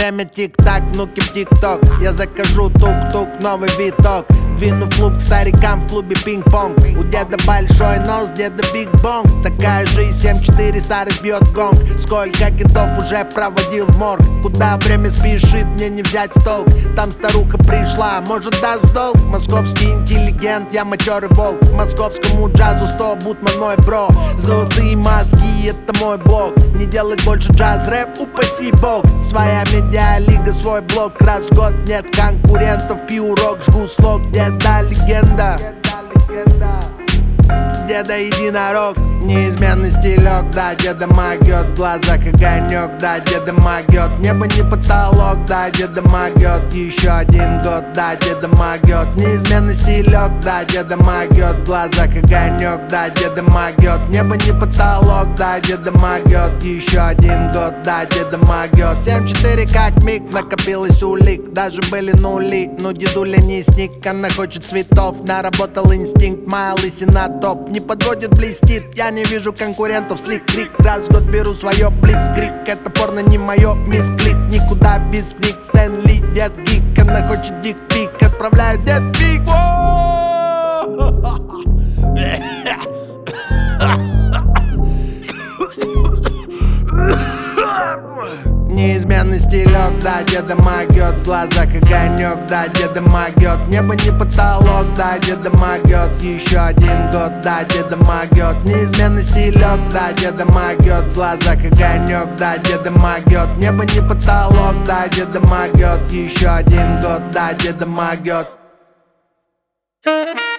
время тик-так, внуки в тик-ток. Я закажу тук-тук, новый виток. Двину клуб к старикам в клубе пинг-понг. У деда большой нос, деда биг-бонг. Такая жизнь, 7-4, старость бьет гонг. Сколько китов уже проводил в морг. Куда время спешит, мне не взять в толк. Там старуха пришла, может даст в долг. Московский интеллигент, я матерый волк. Московскому джазу 100, Бутман мой бро. Золотые мозги, это мой блог. Не делать больше джаз-рэп, упаси бог. Своя медиалига, свой блог. Раз в год нет конкурентов, пью рок, жгу слог. Деда легенда, деда единорог. Неизменный стилек, да, деда могет. В глазах огонек, да, деда могет. Небо не потолок, да, деда могет. Еще один год, да, деда могет. Неизменный стилек, да, деда могет. В глазах огонек, да, деда могет. Небо не потолок, да, деда могет. Еще один год, да, деда могет. 7-4 как миг, накопилось улик. Даже были нули, но дедуля не сник. Она хочет цветов, наработал инстинкт. Моя лысина топ, не подводит, блестит. Я не вижу конкурентов, слик-крик. Раз в год беру свое блиц-крик. Это порно не мое, мисс-клик. Никуда без книг, Стэнли, дед гик. Она хочет дик-пик, отправляю дед-пик. Неизменный стилек, да, деда могет. В глазах огонек, да, деда могет. Небо не потолок, да, деда могет. Еще один год, да, деда могет. Неизменный стилек, да, деда могет. В глазах огонек, да, деда могет. Небо не потолок, да, деда могет. Еще один год, да, деда могет.